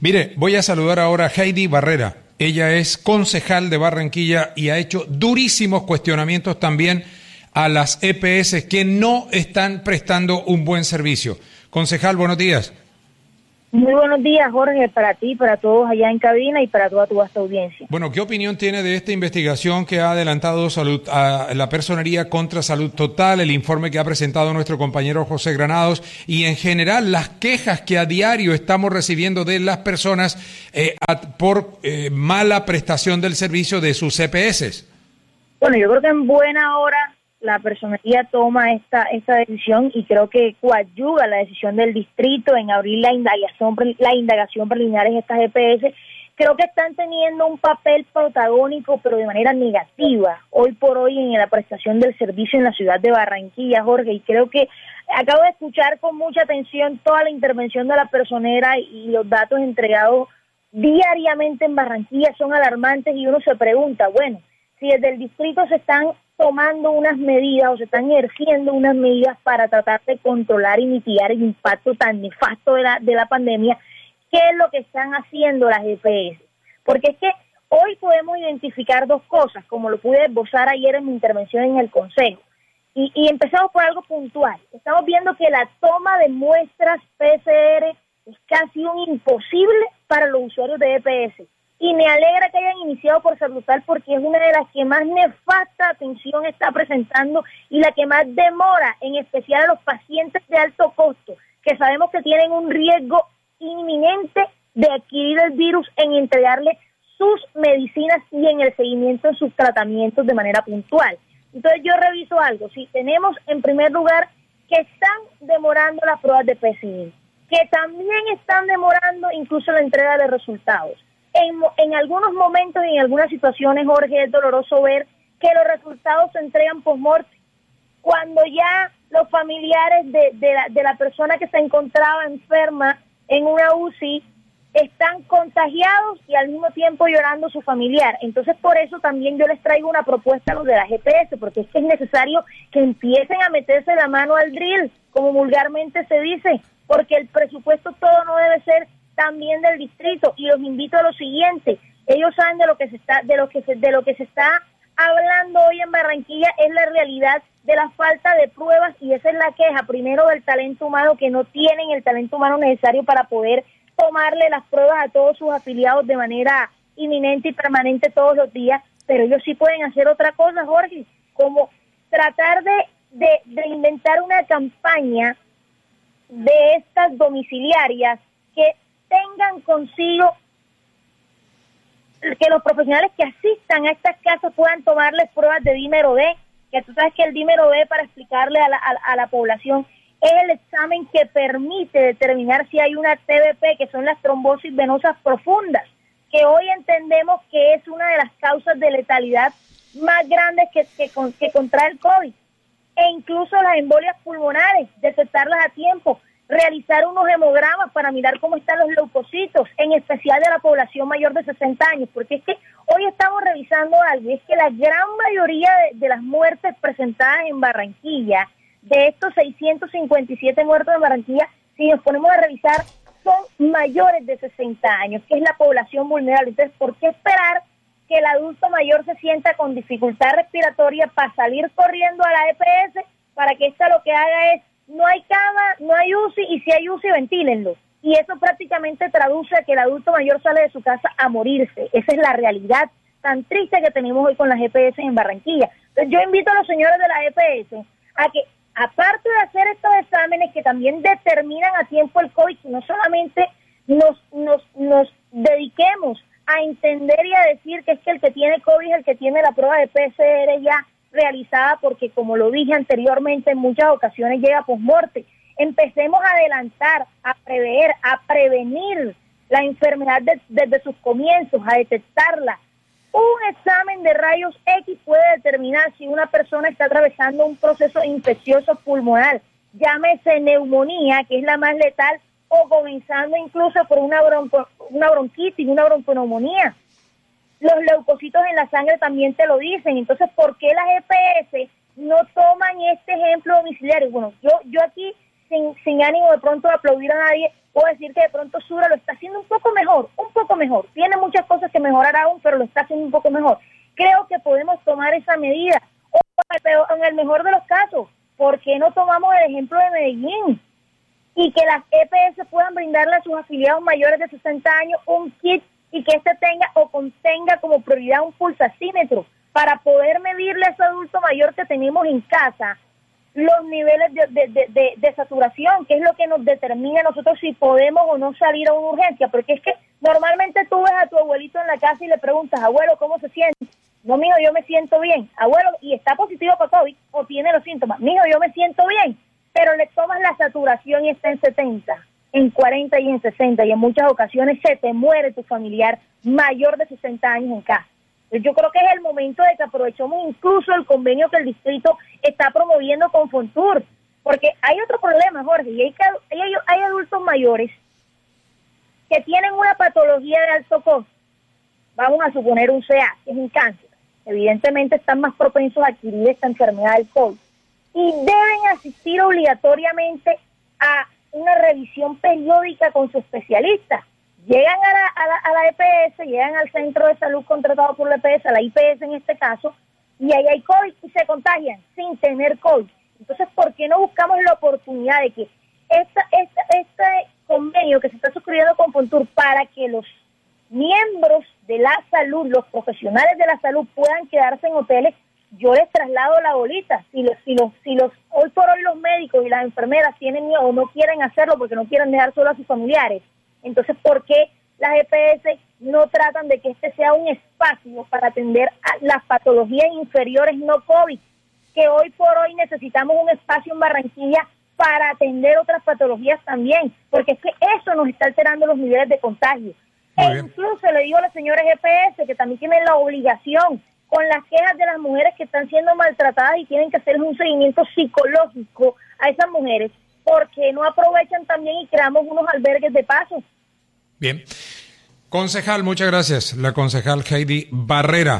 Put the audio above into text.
Mire, voy a saludar ahora a Heidi Barrera. Ella es concejal de Barranquilla y ha hecho durísimos cuestionamientos también a las EPS que no están prestando un buen servicio. Concejal, buenos días. Muy buenos días, Jorge, para ti, para todos allá en cabina y para toda tu vasta audiencia. Bueno, ¿qué opinión tiene de esta investigación que ha adelantado a la Personería contra Salud Total, el informe que ha presentado nuestro compañero José Granados y en general las quejas que a diario estamos recibiendo de las personas por mala prestación del servicio de sus EPS? Bueno, yo creo que en buena hora la Personería toma esta decisión y creo que coadyuva la decisión del distrito en abrir la indagación preliminar en estas EPS. Creo que están teniendo un papel protagónico, pero de manera negativa, hoy por hoy en la prestación del servicio en la ciudad de Barranquilla, Jorge, y creo que acabo de escuchar con mucha atención toda la intervención de la personera y los datos entregados diariamente en Barranquilla son alarmantes y uno se pregunta, bueno, si desde el distrito se están tomando unas medidas o se están ejerciendo unas medidas para tratar de controlar y mitigar el impacto tan nefasto de la pandemia, ¿qué es lo que están haciendo las EPS? Porque es que hoy podemos identificar dos cosas, como lo pude esbozar ayer en mi intervención en el Consejo. Y empezamos por algo puntual. Estamos viendo que la toma de muestras PCR es casi un imposible para los usuarios de EPS. Y me alegra que hayan iniciado por Salud Total porque es una de las que más nefasta atención está presentando y la que más demora, en especial a los pacientes de alto costo, que sabemos que tienen un riesgo inminente de adquirir el virus en entregarle sus medicinas y en el seguimiento de sus tratamientos de manera puntual. Entonces yo reviso algo, si tenemos en primer lugar que están demorando las pruebas de PCR, que también están demorando incluso la entrega de resultados. En algunos momentos y en algunas situaciones, Jorge, es doloroso ver que los resultados se entregan post-mortem, cuando ya los familiares de la persona que se encontraba enferma en una UCI están contagiados y al mismo tiempo llorando su familiar. Entonces, por eso también yo les traigo una propuesta a los de la GPS, porque es que es necesario que empiecen a meterse la mano al drill, como vulgarmente se dice, porque el presupuesto todo no debe ser también del distrito, y los invito a lo siguiente: ellos saben de lo que se está hablando hoy en Barranquilla, es la realidad de la falta de pruebas, y esa es la queja, primero del talento humano, que no tienen el talento humano necesario para poder tomarle las pruebas a todos sus afiliados de manera inminente y permanente todos los días, pero ellos sí pueden hacer otra cosa, Jorge, como tratar de inventar una campaña de estas domiciliarias que tengan consigo, que los profesionales que asistan a estas casas puedan tomarles pruebas de dímero D, que tú sabes que el dímero D, para explicarle a la población, es el examen que permite determinar si hay una TBP, que son las trombosis venosas profundas, que hoy entendemos que es una de las causas de letalidad más grandes que contrae el COVID, e incluso las embolias pulmonares, detectarlas a tiempo, realizar unos hemogramas para mirar cómo están los leucocitos, en especial de la población mayor de 60 años, porque es que hoy estamos revisando algo, y es que la gran mayoría de las muertes presentadas en Barranquilla, de estos 657 muertos en Barranquilla, si nos ponemos a revisar, son mayores de 60 años, que es la población vulnerable. Entonces, ¿por qué esperar que el adulto mayor se sienta con dificultad respiratoria para salir corriendo a la EPS, para que esta lo que haga es: no hay cama, no hay UCI, y si hay UCI, ventílenlo? Y eso prácticamente traduce a que el adulto mayor sale de su casa a morirse. Esa es la realidad tan triste que tenemos hoy con las EPS en Barranquilla. Entonces yo invito a los señores de la EPS a que, aparte de hacer estos exámenes que también determinan a tiempo el COVID, que no solamente nos dediquemos a entender y a decir que es que el que tiene COVID es el que tiene la prueba de PCR ya realizada, porque como lo dije anteriormente, en muchas ocasiones llega post-morte. Empecemos a adelantar, a prever, a prevenir la enfermedad desde sus comienzos, a detectarla. Un examen de rayos X puede determinar si una persona está atravesando un proceso infeccioso pulmonar, llámese neumonía, que es la más letal, o comenzando incluso por una bronquitis, una bronconeumonía. Los leucocitos en la sangre también te lo dicen. Entonces, ¿por qué las EPS no toman este ejemplo domiciliario? Bueno, yo aquí sin ánimo de pronto de aplaudir a nadie, puedo decir que de pronto Sura lo está haciendo un poco mejor. Tiene muchas cosas que mejorar aún, pero lo está haciendo un poco mejor. Creo que podemos tomar esa medida. O en el mejor de los casos, ¿por qué no tomamos el ejemplo de Medellín? Y que las EPS puedan brindarle a sus afiliados mayores de 60 años un kit y que este tenga o contenga como prioridad un pulsasímetro para poder medirle a ese adulto mayor que tenemos en casa los niveles de saturación, que es lo que nos determina a nosotros si podemos o no salir a una urgencia, porque es que normalmente tú ves a tu abuelito en la casa y le preguntas, abuelo, ¿cómo se siente? No, mijo, yo me siento bien. Abuelo, ¿y está positivo para COVID o tiene los síntomas? Mijo, yo me siento bien, pero le tomas la saturación y está en 70, en 40 y en 60, y en muchas ocasiones se te muere tu familiar mayor de 60 años en casa. Yo creo que es el momento de que aprovechemos incluso el convenio que el distrito está promoviendo con Fontur, porque hay otro problema, Jorge, y hay adultos mayores que tienen una patología de alto costo, vamos a suponer un CA, que es un cáncer, evidentemente están más propensos a adquirir esta enfermedad del COVID, y deben asistir obligatoriamente a una revisión periódica con su especialista. Llegan a la EPS, llegan al centro de salud contratado por la EPS, a la IPS en este caso, y ahí hay COVID y se contagian sin tener COVID. Entonces, ¿por qué no buscamos la oportunidad de que este convenio que se está suscribiendo con Fontur para que los miembros de la salud, los profesionales de la salud puedan quedarse en hoteles? Yo les traslado la bolita. Si los hoy por hoy los médicos y las enfermeras tienen miedo o no quieren hacerlo porque no quieren dejar solo a sus familiares, entonces, ¿por qué las EPS no tratan de que este sea un espacio para atender a las patologías inferiores no COVID? Que hoy por hoy necesitamos un espacio en Barranquilla para atender otras patologías también, porque es que eso nos está alterando los niveles de contagio. Incluso le digo a los señores EPS que también tienen la obligación con las quejas de las mujeres que están siendo maltratadas y tienen que hacer un seguimiento psicológico a esas mujeres, porque no aprovechan también y creamos unos albergues de paso. Bien. Concejal, muchas gracias. La concejal Heidi Barrera.